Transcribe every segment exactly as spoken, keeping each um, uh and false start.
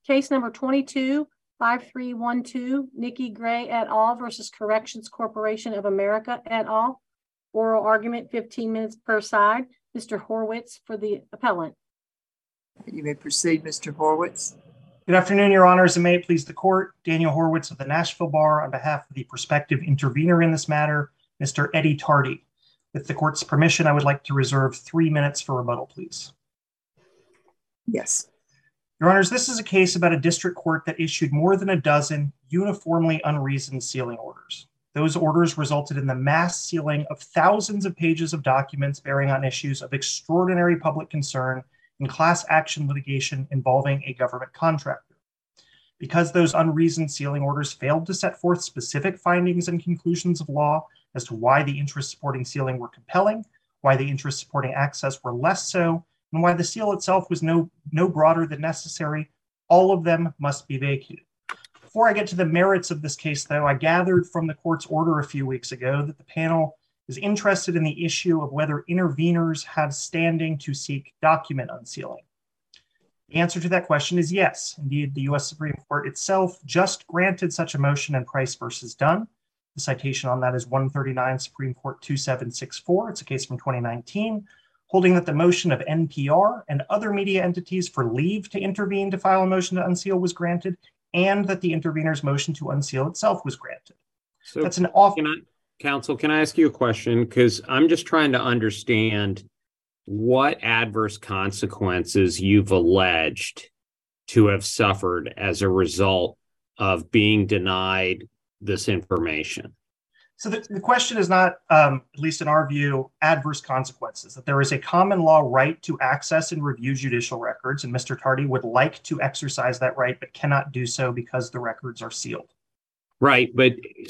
Case number twenty-two five three one two, Nikki Gray et al. Versus Corrections Corporation of America et al. Oral argument, fifteen minutes per side. Mister Horwitz for the appellant. You may proceed, Mister Horwitz. Good afternoon, Your Honors, and may it please the court. Daniel Horwitz of the Nashville Bar on behalf of the prospective intervener in this matter, Mister Eddie Tardy. With the court's permission, I would like to reserve three minutes for rebuttal, please. Yes. Your Honors, this is a case about a district court that issued more than a dozen uniformly unreasoned sealing orders. Those orders resulted in the mass sealing of thousands of pages of documents bearing on issues of extraordinary public concern in class action litigation involving a government contractor. Because those unreasoned sealing orders failed to set forth specific findings and conclusions of law as to why the interests supporting sealing were compelling, why the interests supporting access were less so, and why the seal itself was no, no broader than necessary, all of them must be vacated. Before I get to the merits of this case, though, I gathered from the court's order a few weeks ago that the panel is interested in the issue of whether interveners have standing to seek document unsealing. The answer to that question is yes. Indeed, the U S Supreme Court itself just granted such a motion in Price versus Dunn. The citation on that is one thirty-nine Supreme Court two seven six four. It's a case from twenty nineteen, holding that the motion of N P R and other media entities for leave to intervene to file a motion to unseal was granted, and that the intervener's motion to unseal itself was granted. So that's an awful... Can I, counsel, can I ask you a question? Because I'm just trying to understand what adverse consequences you've alleged to have suffered as a result of being denied this information. So the, the question is not, um, at least in our view, adverse consequences, that there is a common law right to access and review judicial records, and Mister Tardy would like to exercise that right, but cannot do so because the records are sealed. Right, but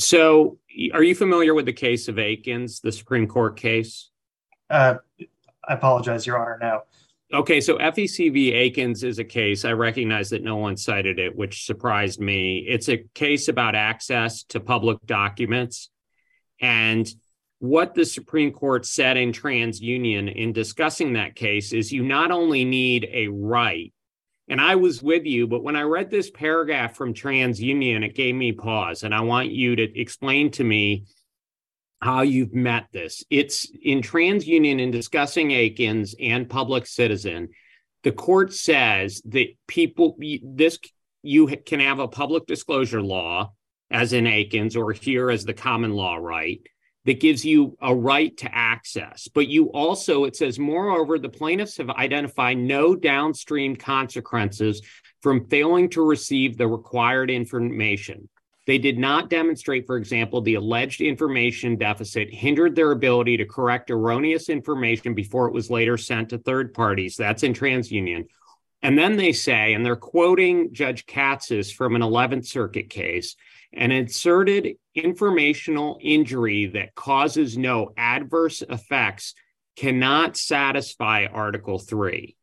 so are you familiar with the case of Aikens, the Supreme Court case? Uh, I apologize, Your Honor, no. Okay, so F E C v. Aikens is a case. I recognize that no one cited it, which surprised me. It's a case about access to public documents. And what the Supreme Court said in TransUnion in discussing that case is you not only need a right, and I was with you, but when I read this paragraph from TransUnion, it gave me pause. And I want you to explain to me how you've met this. It's in TransUnion in discussing Aikens and Public Citizen, the court says that people, this you can have a public disclosure law, as in Aikens, or here as the common law right, that gives you a right to access. But you also, it says, moreover, the plaintiffs have identified no downstream consequences from failing to receive the required information. They did not demonstrate, for example, the alleged information deficit hindered their ability to correct erroneous information before it was later sent to third parties. That's in TransUnion. And then they say, and they're quoting Judge Katz's from an eleventh Circuit case, an inserted informational injury that causes no adverse effects cannot satisfy Article three.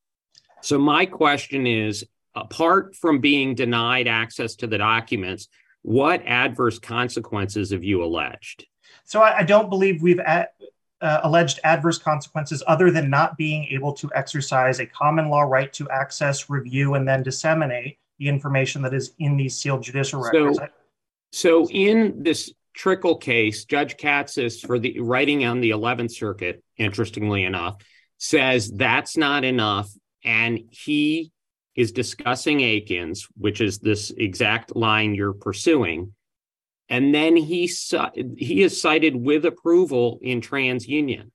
So my question is, apart from being denied access to the documents, what adverse consequences have you alleged? So I, I don't believe we've at, uh, alleged adverse consequences other than not being able to exercise a common law right to access, review, and then disseminate the information that is in these sealed judicial records. So, so in this Trickle case, Judge Katz's, for the writing on the eleventh Circuit, interestingly enough, says that's not enough, and he is discussing Aikens, which is this exact line you're pursuing, and then he he is cited with approval in TransUnion.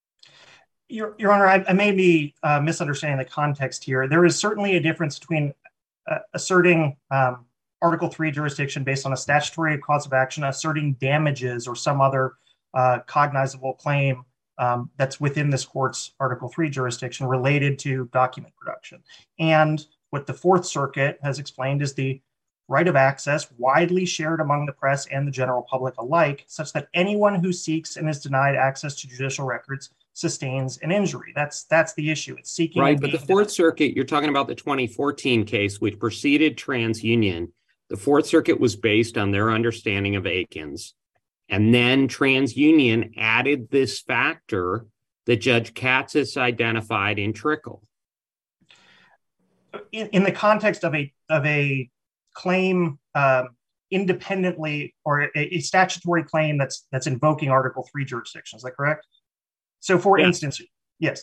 Your, Your Honor, I, I may be uh, misunderstanding the context here. There is certainly a difference between uh, asserting um, Article three jurisdiction based on a statutory cause of action, asserting damages or some other uh, cognizable claim um, that's within this court's Article three jurisdiction related to document production. And what the Fourth Circuit has explained is the right of access widely shared among the press and the general public alike, such that anyone who seeks and is denied access to judicial records sustains an injury. That's that's the issue. It's seeking. Right, but the Fourth Circuit, you're talking about the twenty fourteen case, which preceded TransUnion. The Fourth Circuit was based on their understanding of Aikens. And then TransUnion added this factor that Judge Katz's identified in Trickle. in, in the context of a of a claim um, independently, or a, a statutory claim that's that's invoking Article Three jurisdiction. Is that correct? So, for yeah. instance, yes,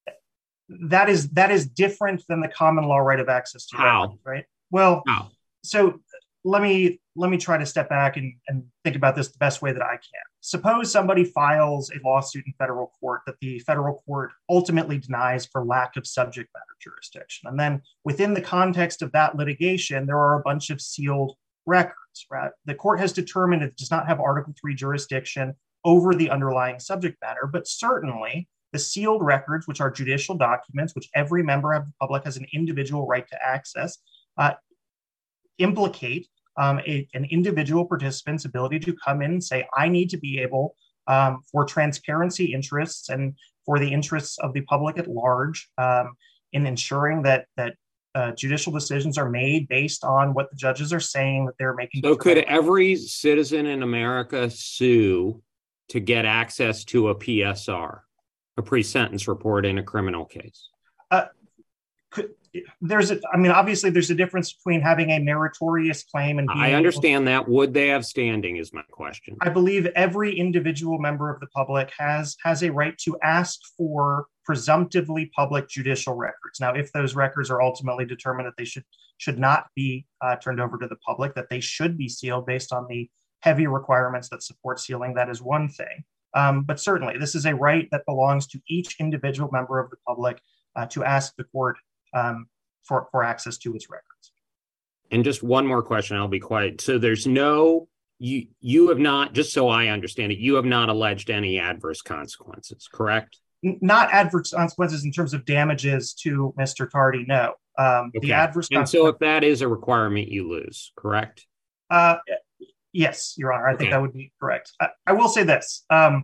that is that is different than the common law right of access to How? records, right? Well, How? so let me let me try to step back and, and think about this the best way that I can. Suppose somebody files a lawsuit in federal court that the federal court ultimately denies for lack of subject matter jurisdiction. And then within the context of that litigation, there are a bunch of sealed records, right? The court has determined it does not have Article Three jurisdiction over the underlying subject matter, but certainly the sealed records, which are judicial documents, which every member of the public has an individual right to access, uh, implicate um, a, an individual participant's ability to come in and say, I need to be able, um, for transparency interests and for the interests of the public at large, um, in ensuring that that uh, judicial decisions are made based on what the judges are saying that they're making. So could every citizen in America sue to get access to a P S R, a pre-sentence report in a criminal case? Uh, could, there's, a, I mean, obviously there's a difference between having a meritorious claim and being I understand that. Would they have standing is my question. I believe every individual member of the public has has a right to ask for presumptively public judicial records. Now, if those records are ultimately determined that they should should not be uh, turned over to the public, that they should be sealed based on the heavy requirements that support sealing, that is one thing. Um, but certainly, this is a right that belongs to each individual member of the public uh, to ask the court um, for, for access to its records. And just one more question, I'll be quiet. So there's no, you you have not, just so I understand it, you have not alleged any adverse consequences, correct? N- not adverse consequences in terms of damages to Mister Tardy, no. Um, Okay. The adverse And so if that is a requirement, you lose, correct? Uh, yes, Your Honor, I think Okay. that would be correct. I, I will say this. Um,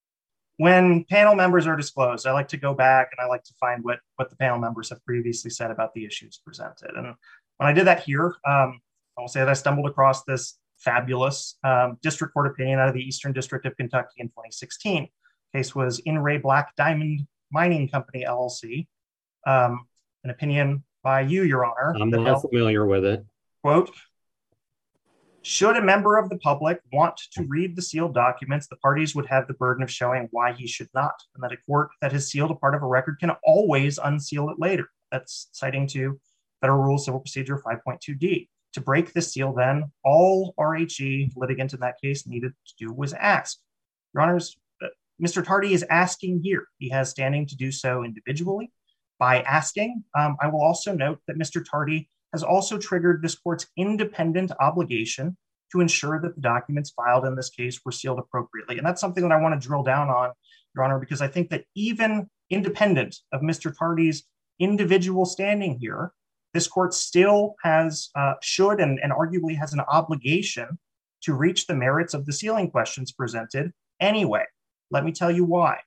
when panel members are disclosed, I like to go back and I like to find what, what the panel members have previously said about the issues presented. And when I did that here, um, I will say that I stumbled across this fabulous um, district court opinion out of the Eastern District of Kentucky in twenty sixteen. The case was In Re Black Diamond Mining Company, L L C. Um, an opinion by you, Your Honor. I'm that not held, familiar with it. quote, should a member of the public want to read the sealed documents, the parties would have the burden of showing why he should not, and that a court that has sealed a part of a record can always unseal it later. That's citing to Federal Rule Civil Procedure five point two D. To break the seal, then, all R H E litigant in that case needed to do was ask. Your Honors, uh, Mister Tardy is asking here. He has standing to do so individually. By asking, um, I will also note that Mister Tardy has also triggered this court's independent obligation to ensure that the documents filed in this case were sealed appropriately. And that's something that I want to drill down on, Your Honor, because I think that even independent of Mister Tardy's individual standing here, this court still has, uh, should, and, and arguably has an obligation to reach the merits of the sealing questions presented anyway. Let me tell you why.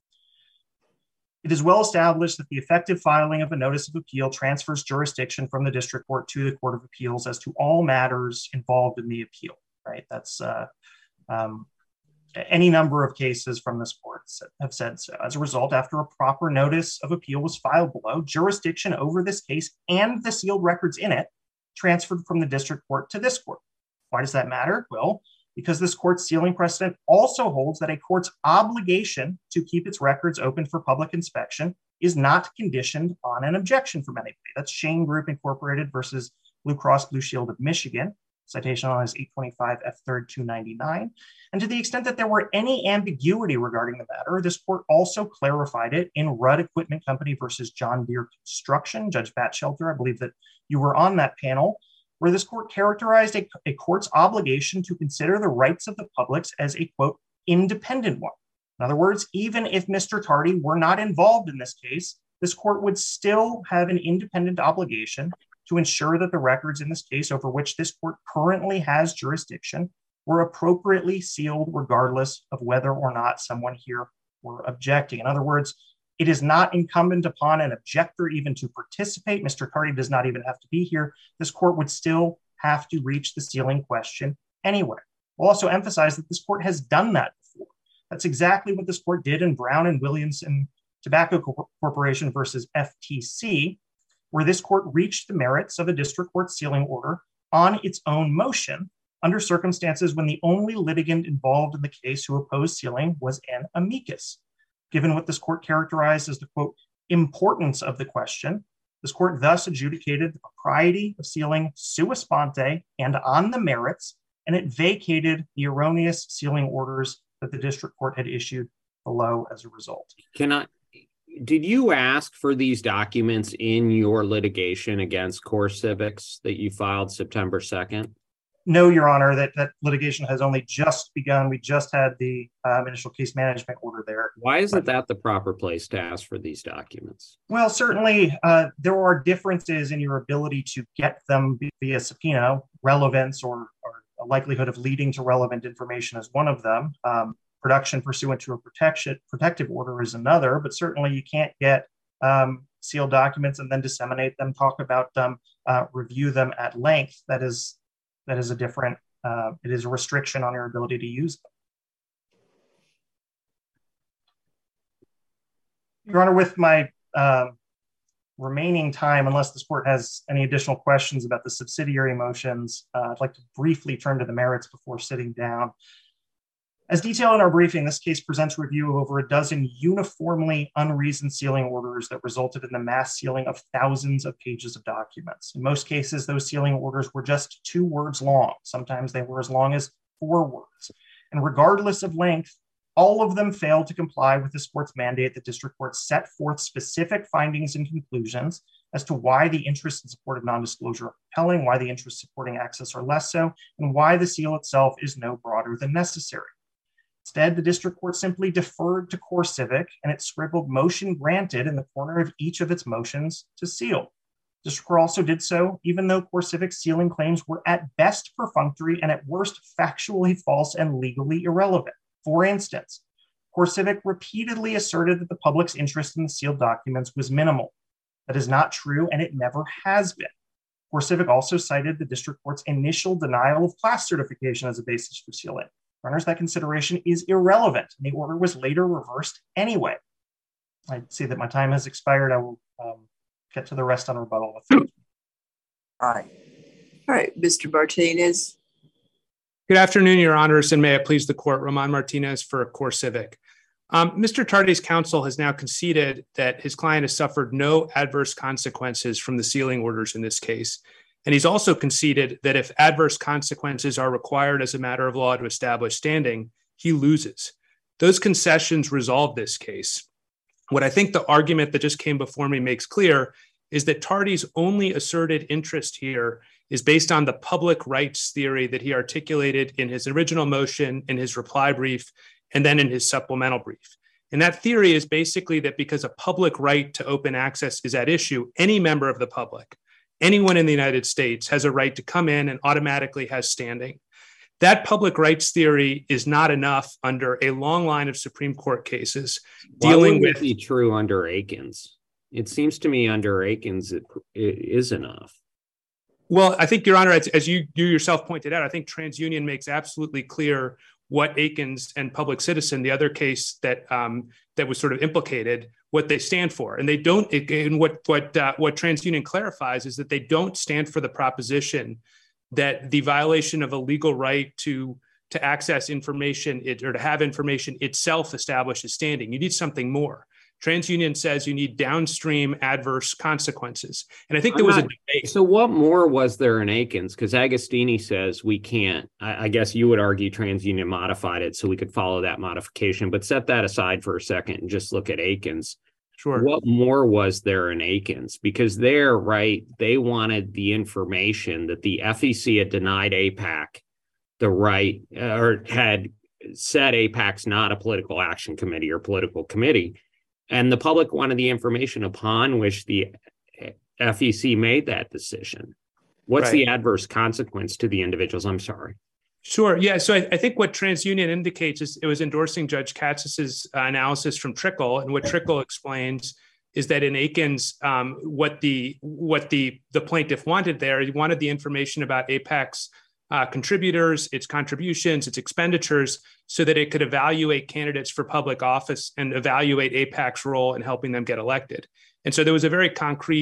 It is well established that the effective filing of a notice of appeal transfers jurisdiction from the district court to the Court of Appeals as to all matters involved in the appeal, right? That's uh, um, any number of cases from this court have said so. As a result, after a proper notice of appeal was filed below, jurisdiction over this case and the sealed records in it transferred from the district court to this court. Why does that matter? Well, because this court's sealing precedent also holds that a court's obligation to keep its records open for public inspection is not conditioned on an objection from anybody. That's Shane Group Incorporated versus Blue Cross Blue Shield of Michigan. Citation on is eight twenty-five F third two ninety-nine. And to the extent that there were any ambiguity regarding the matter, this court also clarified it in Rudd Equipment Company versus John Deere Construction. Judge Batchelder, I believe that you were on that panel, where this court characterized a, a court's obligation to consider the rights of the public as a, quote, independent one. In other words, even if Mister Tardy were not involved in this case, this court would still have an independent obligation to ensure that the records in this case over which this court currently has jurisdiction were appropriately sealed regardless of whether or not someone here were objecting. In other words, it is not incumbent upon an objector even to participate. Mister Tardy does not even have to be here. This court would still have to reach the sealing question anyway. We'll also emphasize that this court has done that before. That's exactly what this court did in Brown and Williamson Tobacco Corporation versus F T C. where this court reached the merits of a district court sealing order on its own motion under circumstances when the only litigant involved in the case who opposed sealing was an amicus. Given what this court characterized as the, quote, importance of the question, this court thus adjudicated the propriety of sealing sua sponte and on the merits, and it vacated the erroneous sealing orders that the district court had issued below as a result. Can I, did you ask for these documents in your litigation against CoreCivics that you filed September second? No, Your Honor, that, that litigation has only just begun. We just had the um, initial case management order there. Why isn't that the proper place to ask for these documents? Well, certainly uh, there are differences in your ability to get them via subpoena. Relevance or, or a likelihood of leading to relevant information is one of them. Um, production pursuant to a protection, protective order is another, but certainly you can't get um, sealed documents and then disseminate them, talk about them, uh, review them at length. That is That is a different, uh, it is a restriction on your ability to use them. Your Honor, with my uh, remaining time, unless this court has any additional questions about the subsidiary motions, uh, I'd like to briefly turn to the merits before sitting down. As detailed in our briefing, this case presents review of over a dozen uniformly unreasoned sealing orders that resulted in the mass sealing of thousands of pages of documents. In most cases, those sealing orders were just two words long. Sometimes they were as long as four words. And regardless of length, all of them failed to comply with this court's mandate that district courts set forth specific findings and conclusions as to why the interests in support of non-disclosure are compelling, why the interests supporting access are less so, and why the seal itself is no broader than necessary. Instead, the district court simply deferred to CoreCivic and it scribbled motion granted in the corner of each of its motions to seal. The district court also did so, even though CoreCivic's sealing claims were at best perfunctory and at worst factually false and legally irrelevant. For instance, CoreCivic repeatedly asserted that the public's interest in the sealed documents was minimal. That is not true, and it never has been. CoreCivic also cited the district court's initial denial of class certification as a basis for sealing. Runners, that consideration is irrelevant, and the order was later reversed anyway. I see that my time has expired. I will um, get to the rest on rebuttal. All right. All right, Mister Martinez. Good afternoon, Your Honors, and may it please the court, Roman Martinez for CoreCivic. Um, Mister Tardy's counsel has now conceded that his client has suffered no adverse consequences from the sealing orders in this case. And he's also conceded that if adverse consequences are required as a matter of law to establish standing, he loses. Those concessions resolve this case. What I think the argument that just came before me makes clear is that Tardy's only asserted interest here is based on the public rights theory that he articulated in his original motion, in his reply brief, and then in his supplemental brief. And that theory is basically that because a public right to open access is at issue, any member of the public, anyone in the United States has a right to come in and automatically has standing. That public rights theory is not enough under a long line of Supreme Court cases dealing with. Why would it be true under Akins? It seems to me under Akins it, it is enough. Well, I think, Your Honor, as, as you, you yourself pointed out, I think TransUnion makes absolutely clear what Akins and Public Citizen, the other case that um, that was sort of implicated, what they stand for. And they don't, and what what uh, what TransUnion clarifies is that they don't stand for the proposition that the violation of a legal right to to access information it, or to have information itself establishes standing. You need something more. TransUnion says you need downstream adverse consequences. And I think there was not, a debate. So what more was there in Akins? Because Agostini says we can't. I, I guess you would argue TransUnion modified it so we could follow that modification. But set that aside for a second and just look at Akins. Sure. What more was there in Akins? Because there, right, they wanted the information that the F E C had denied AIPAC the right, or had said AIPAC's not a political action committee or political committee. And the public wanted the information upon which the F E C made that decision. What's right. the adverse consequence to the individuals? I'm sorry. Sure. Yeah. So I, I think what TransUnion indicates is it was endorsing Judge Katz's uh, analysis from Trickle. And what Trickle explains is that in Akins, um, what the what the, the plaintiff wanted there, he wanted the information about AIPAC's uh, contributors, its contributions, its expenditures, so that it could evaluate candidates for public office and evaluate AIPAC's role in helping them get elected. And so there was a very concrete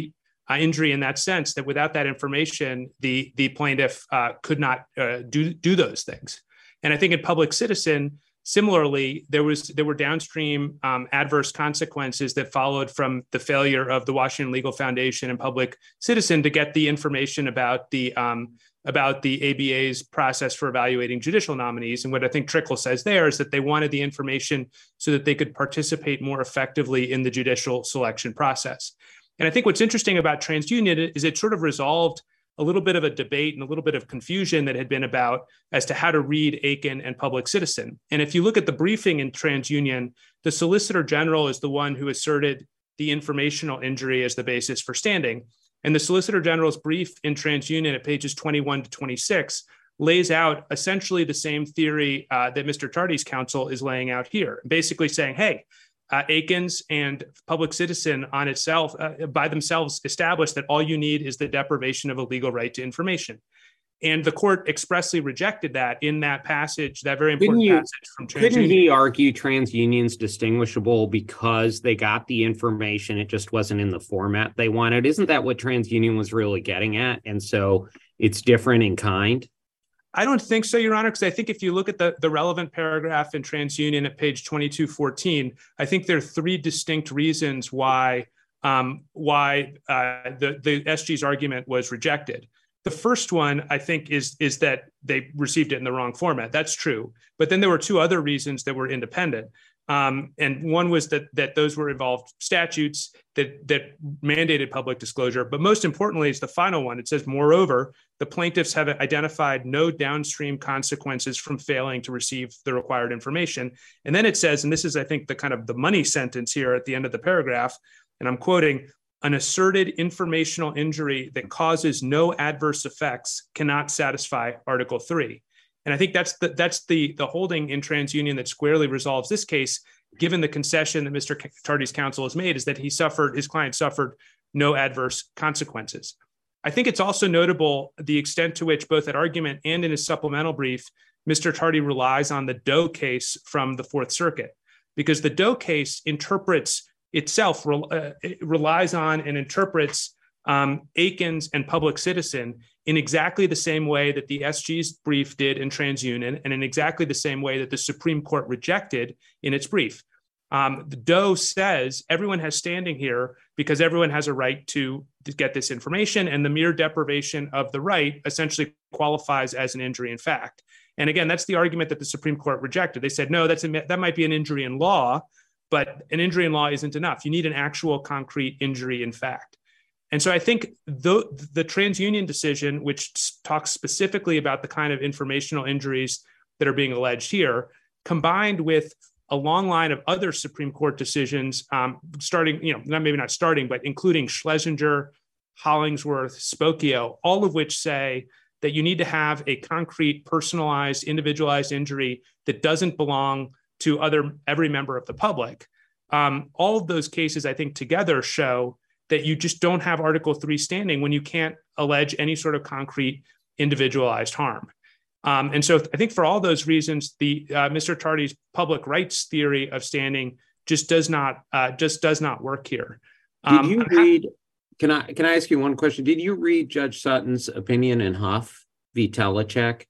uh, injury in that sense, that without that information, the, the plaintiff uh, could not uh, do, do those things. And I think in Public Citizen, similarly, there was there were downstream um, adverse consequences that followed from the failure of the Washington Legal Foundation and Public Citizen to get the information about the um, about the A B A's process for evaluating judicial nominees. And what I think Trickle says there is that they wanted the information so that they could participate more effectively in the judicial selection process. And I think what's interesting about TransUnion is it sort of resolved a little bit of a debate and a little bit of confusion that had been about as to how to read Aiken and Public Citizen. And if you look at the briefing in TransUnion, the Solicitor General is the one who asserted the informational injury as the basis for standing. And the Solicitor General's brief in TransUnion at pages twenty-one to twenty-six lays out essentially the same theory uh, that Mister Tardy's counsel is laying out here, basically saying, hey, Uh, Aikens and Public Citizen on itself, uh, by themselves, established that all you need is the deprivation of a legal right to information. And the court expressly rejected that in that passage, that very important you, passage from TransUnion. Couldn't he argue TransUnion's distinguishable because they got the information, it just wasn't in the format they wanted? Isn't that what TransUnion was really getting at? And so it's different in kind? I don't think so, Your Honor, because I think if you look at the, the relevant paragraph in TransUnion at page twenty-two fourteen, I think there are three distinct reasons why um, why uh, the, the S G's argument was rejected. The first one, I think, is, is that they received it in the wrong format. That's true. But then there were two other reasons that were independent. Um, and one was that that those were involved statutes that that mandated public disclosure. But most importantly, it's the final one. It says, moreover, the plaintiffs have identified no downstream consequences from failing to receive the required information. And then it says, and this is, I think, the kind of the money sentence here at the end of the paragraph, and I'm quoting, an asserted informational injury that causes no adverse effects cannot satisfy Article three. And I think that's the that's the the holding in TransUnion that squarely resolves this case, given the concession that Mister Tardy's counsel has made, is that he suffered, his client suffered no adverse consequences. I think it's also notable the extent to which, both at argument and in his supplemental brief, Mister Tardy relies on the Doe case from the Fourth Circuit, because the Doe case interprets itself, uh, it relies on and interprets um, Aikens and Public Citizen in exactly the same way that the S G's brief did in TransUnion, and in exactly the same way that the Supreme Court rejected in its brief. Um, the Doe says everyone has standing here because everyone has a right to, to get this information, and the mere deprivation of the right essentially qualifies as an injury in fact. And again, that's the argument that the Supreme Court rejected. They said, no, that's a, that might be an injury in law, but an injury in law isn't enough. You need an actual concrete injury in fact. And so I think the, the TransUnion decision, which talks specifically about the kind of informational injuries that are being alleged here, combined with a long line of other Supreme Court decisions, um, starting, you know, not maybe not starting, but including Schlesinger, Hollingsworth, Spokio, all of which say that you need to have a concrete, personalized, individualized injury that doesn't belong to other every member of the public. Um, all of those cases, I think, together show that you just don't have Article three standing when you can't allege any sort of concrete individualized harm. Um, and so I think for all those reasons, the uh, Mister Tardy's public rights theory of standing just does not uh, just does not work here. Um, Did you read, can I can I ask you one question? Did you read Judge Sutton's opinion in Huff v. Telechek?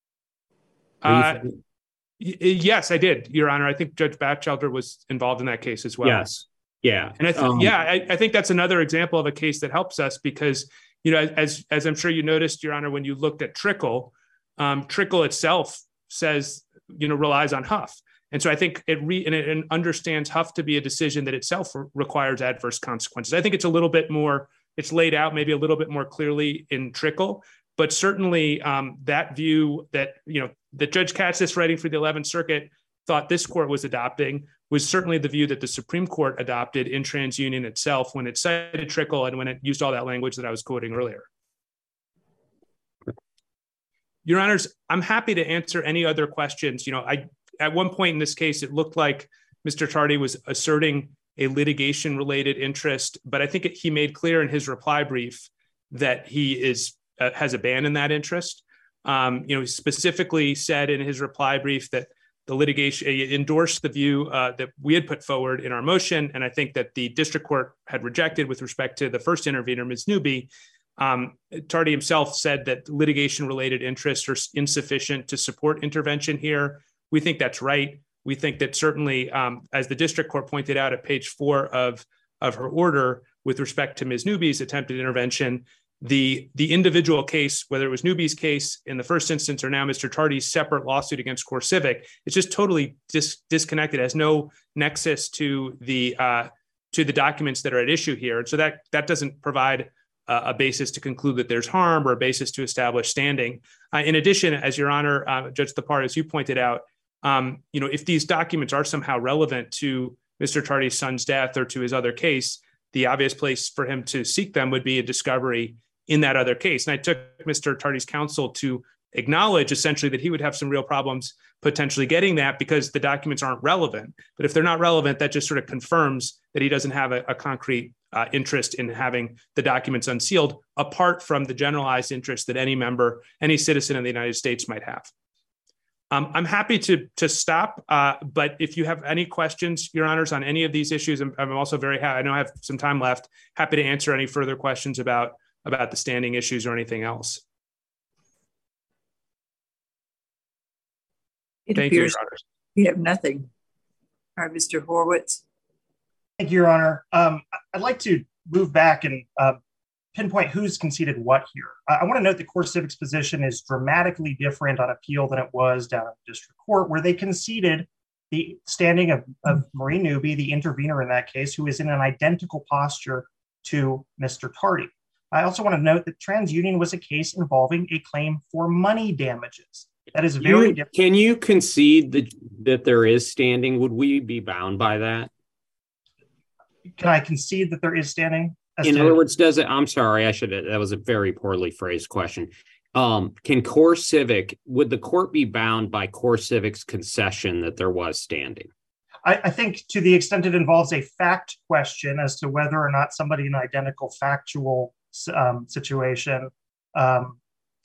Uh, y- yes, I did, Your Honor. I think Judge Batchelder was involved in that case as well. Yes. Yeah. And I th- um, yeah, I, I think that's another example of a case that helps us because, you know, as, as I'm sure you noticed, Your Honor, when you looked at Trickle, um, Trickle itself says, you know, relies on Huff. And so I think it, re- and it and understands Huff to be a decision that itself re- requires adverse consequences. I think it's a little bit more, it's laid out maybe a little bit more clearly in Trickle, but certainly um, that view that, you know, that Judge Katsas writing for the eleventh Circuit thought this court was adopting was certainly the view that the Supreme Court adopted in TransUnion itself when it cited Trickle and when it used all that language that I was quoting earlier. Your Honors, I'm happy to answer any other questions. You know, I at one point in this case, it looked like Mister Tardy was asserting a litigation-related interest, but I think it, he made clear in his reply brief that he is uh, has abandoned that interest. Um, you know, he specifically said in his reply brief that the litigation, endorsed the view uh, that we had put forward in our motion, and I think that the district court had rejected with respect to the first intervener, Miz Newby. Um, Tardy himself said that litigation-related interests are insufficient to support intervention here. We think that's right. We think that certainly, um, as the district court pointed out at page four of, of her order with respect to Miz Newby's attempted intervention, the, the individual case, whether it was Newby's case in the first instance or now Mister Tardy's separate lawsuit against CoreCivic, it's just totally dis- disconnected, has no nexus to the uh, to the documents that are at issue here. And so that, that doesn't provide uh, a basis to conclude that there's harm or a basis to establish standing. Uh, in addition, as Your Honor, uh, Judge Thapar, as you pointed out, um, you know, if these documents are somehow relevant to Mister Tardy's son's death or to his other case, the obvious place for him to seek them would be a discovery in that other case. And I took Mister Tardy's counsel to acknowledge essentially that he would have some real problems potentially getting that because the documents aren't relevant. But if they're not relevant, that just sort of confirms that he doesn't have a, a concrete uh, interest in having the documents unsealed, apart from the generalized interest that any member, any citizen in the United States might have. Um, I'm happy to, to stop, uh, but if you have any questions, Your Honors, on any of these issues, I'm, I'm also very happy, I know I have some time left, happy to answer any further questions about about the standing issues or anything else. It Thank you, appears Your Honors. we have nothing. All right, Mister Horwitz. Thank you, Your Honor. Um, I'd like to move back and uh, pinpoint who's conceded what here. Uh, I want to note that CoreCivic's position is dramatically different on appeal than it was down at the district court, where they conceded the standing of, of Marie Newby, the intervener in that case, who is in an identical posture to Mister Tardy. I also want to note that TransUnion was a case involving a claim for money damages. That is very you, different. Can you concede that, that there is standing? Would we be bound by that? Can I concede that there is standing? In other words, does it, I'm sorry, I should have, that was a very poorly phrased question. Um, can CoreCivic, would the court be bound by CoreCivic's concession that there was standing? I, I think to the extent it involves a fact question as to whether or not somebody in an identical factual um, situation um,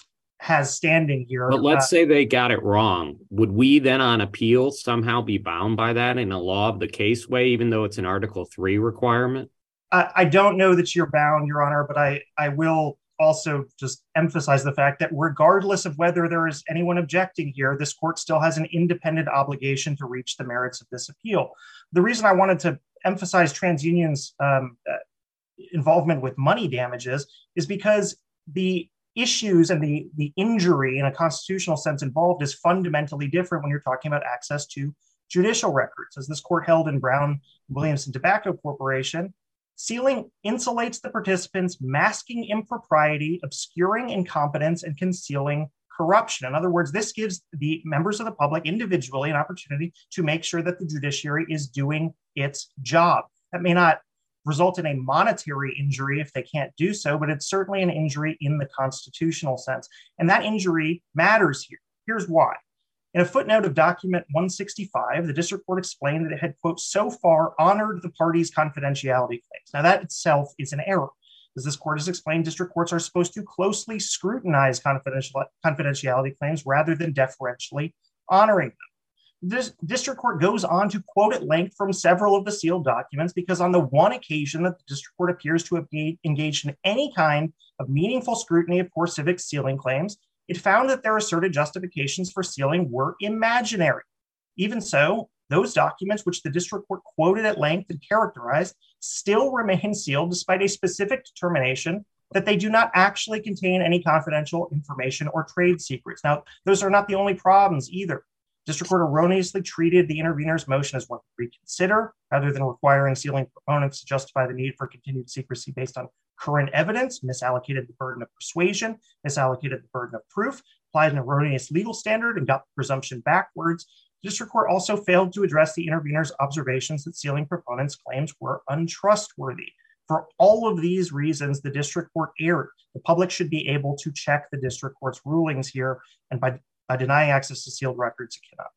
has standing here. But let's uh, say they got it wrong. Would we then on appeal somehow be bound by that in a law of the case way, even though it's an Article three requirement? I, I don't know that you're bound, Your Honor, but I, I will also just emphasize the fact that regardless of whether there is anyone objecting here, this court still has an independent obligation to reach the merits of this appeal. The reason I wanted to emphasize TransUnion's um, uh, involvement with money damages is because the issues and the, the injury in a constitutional sense involved is fundamentally different when you're talking about access to judicial records. As this court held in Brown Williamson Tobacco Corporation, sealing insulates the participants, masking impropriety, obscuring incompetence, and concealing corruption. In other words, this gives the members of the public individually an opportunity to make sure that the judiciary is doing its job. That may not result in a monetary injury if they can't do so, but it's certainly an injury in the constitutional sense. And that injury matters here. Here's why. In a footnote of document one sixty-five, the district court explained that it had, quote, so far honored the parties' confidentiality claims. Now, that itself is an error. As this court has explained, district courts are supposed to closely scrutinize confidential, confidentiality claims rather than deferentially honoring them. This district court goes on to quote at length from several of the sealed documents because on the one occasion that the district court appears to have engaged in any kind of meaningful scrutiny of CoreCivic's sealing claims, it found that their asserted justifications for sealing were imaginary. Even so, those documents, which the district court quoted at length and characterized, still remain sealed despite a specific determination that they do not actually contain any confidential information or trade secrets. Now, those are not the only problems either. District court erroneously treated the intervener's motion as one to reconsider, rather than requiring sealing proponents to justify the need for continued secrecy based on current evidence, misallocated the burden of persuasion, misallocated the burden of proof, applied an erroneous legal standard, and got the presumption backwards. The district court also failed to address the intervener's observations that sealing proponents' claims were untrustworthy. For all of these reasons, the district court erred. The public should be able to check the district court's rulings here, and by By denying access to sealed records, it cannot.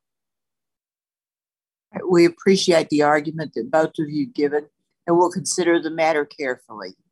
We appreciate the argument that both of you given, and we'll consider the matter carefully.